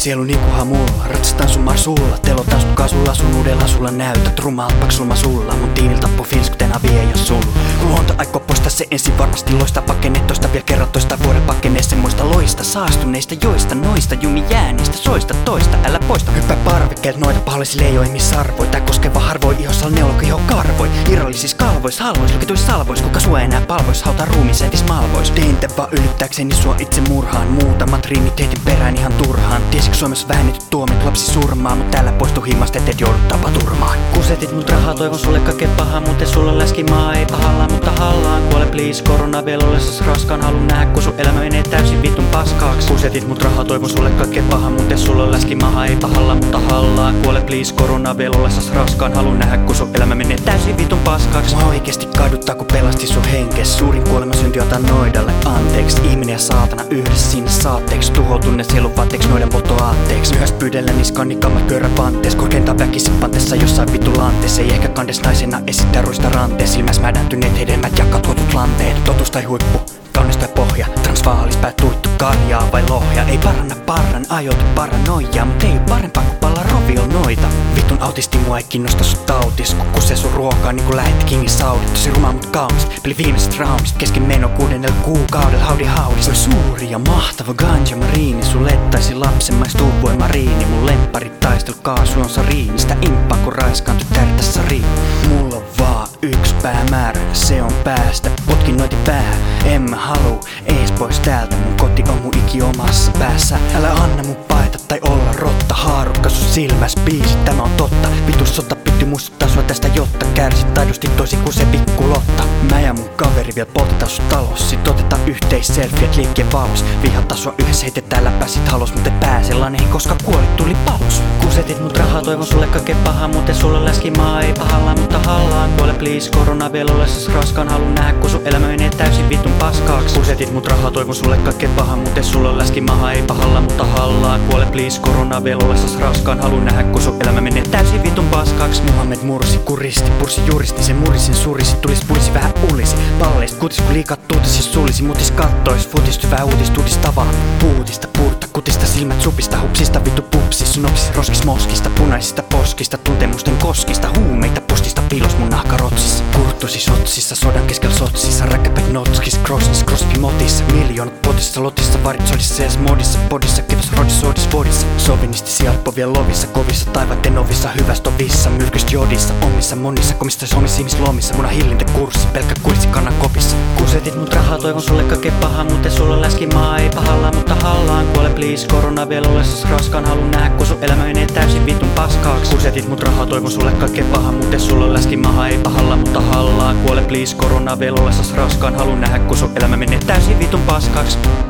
sielu nikuha mulla, ratsastan sun marsulla. Telotan sut kasulla, sun uudella sulla näytät. Rumaat paksulma sulla, mun tiinil tappu fiilis kuten avie jos sulla. Kun luonto aikoo poistaa se ensin varmasti loista. Pakene toista vielä kerran toista vuoden pakene semmoista loista. Saastuneista joista noista jumi jääneistä soista toista älä poista. Hyppää parvikkeelt noita pahallisi leijoihin sarvoi. Tää koskeva harvoi ihosal neuloko iho karvoi. Irrallisis kalvois halvois luketuis salvois. Kuka sua enää palvois hauta ruumiin etis malvois. Tein te vaan yllyttääkseni sua itse murhaan. Muutamat riimit heitin perään ihan turhaan. Tiesikö Suomessa vähennetyt tuomit lapsi surmaa. Mut täällä poistu himmasta et joudut tapaturmaan. Kusetit mut rahaa toivon sulle kaikkea pahaa. Mut sulla läskimaa ei pahalla mutta hallaan. Kuole please korona vielä olessas raskaan. Halun nähdä kun sun elämä menee täysin vitun paskaaks. Kusetit mut rahaa toivon sulle kaikkea pahaa. Mut sulla läskimaa ei pahalla mutta hallaan. Kuole please korona vielä olessas raskaan. Halun nähdä kun sun elämä menee täysin vitun paskaaks. Mua oikeesti kaduttaa kun pelasti sun henkes. Suurin kuolema synti otan noidalle anteeksi. Ihminen ja saatana yhdessä sinne saatteeksi. Tuhoutunne sielun vaatteeksi noiden polttoaatteeksi. Myöhäs pyydellä niskaan niin kammat pyörä pantees. Korkeintaan väkisin pantessa jossain vittu lantees. Ei ehkä kandes naisena esittää ruista rantees. Silmäs mädäntyneet hedelmät ja katotut lanteet. Totuus tai huippu, kaunis tai pohja. Transvaalis päät tuittu karjaa vai lohja. Ei paranna parran, ajoitu paranoijaa. Mut ei oo parempaa kuin palla rovio noita. Vitun autisti mua ei kiinnosta sun tautis. Kun kusee sun ruokaa niinku lähetti Kingin Saudit. Tosi rumaa mut kaunis, peli viimeiset roundist. Kesken meno 6. kuukaudella howdy. Se on suuri ja mahtava ganja mariini. Sun lettaisi lapsen maistuu voi mariini. Mun lempparit taistelu kaasu on sariinista. Imppaa kun raiskaan tytär tässä riin. Mulla on vaan yks päämäärä, se on päästä. Potkin noiti päähän, en mä haluu ees pois täältä. Mun koti on mun iki omassa päässä. Älä anna mun paeta tai olla rotta. Haarukka sun silmäs biisi, tämä on totta. Vitus sota piti muistuttaa sua tästä jotta kärsit taidosti toisin kuin se pikku Lotta. Mä ja mun kaveri vielä poltetaan sun talos. Sit otetaan yhteisselfiet liikkeen valos. Vihata sua yhdessä heitetään läpäsit halos. Mut et pääse laneihin koska kuolit tuli palos. Kusetit mut rahaa toivon sulle kaikkea pahaa. Mut sulla läskimaa ei pahalla mutta hallaan. Kuole please korona vielä olessas raskaan. Halun nähdä kun sun elämä menee täysin vitun paskaaks. Kusetit mut rahaa toivon sulle kaikkea pahaa. Mut sulla läskimaa ei pahalla mutta hallaan. Kuole please korona vielä olessas raskaan. Halun nähdä kun sun elämä menee täysin vitun paskaaks. Muhammed mursi kuristi, pursi juristi. Se murisin surisi, tulis pulisi vähän ulisi. Palleist kutis kun liikat tuutis ja sulisi. Mutis kattois, futis hyvää uutis tuudis tavaa. Puutista, puurta, kutista, silmät supista. Hupsista vittu pupsis, synopsis, roskis, moskista. Punaisista poskista, tuntemusten koskista. Huumeita postista, piilos mun nahkarotsissa. Kurttusi sotsissa, sodan keskellä sotsissa. Räkkäpät notskis, crossnis, crosski motissa. Miljoonat potissa, lotissa, varitsodissa, sees modissa. Podissa, kevas, rodis, odis, vodissa. Sovinisti sijalpo vielä lovissa, kovissa taivaiden ovissa. Hyväst ovissa, myrkyst jodissa. Omissa monissa, komista omissa ihmislomissa. Muna hillintäkurssi, pelkkä kurssi kannan kopissa. Kusetit mut rahaa, toivon sulle kaikkea pahaa. Mut sulla läskimaa ei pahalla mutta hallaan. Kuole please korona vielä olessas raskaan. Halun nähdä kun sun elämä menee täysin vitun paskaaks. Kusetit mut rahaa, toivon sulle kaikkea pahaa. Mut sulla läskimaa ei pahalla mutta hallaan. Kuole please korona vielä olessas raskaan. Halun nähdä kun sun elämä menee täysin vitun paskaaks.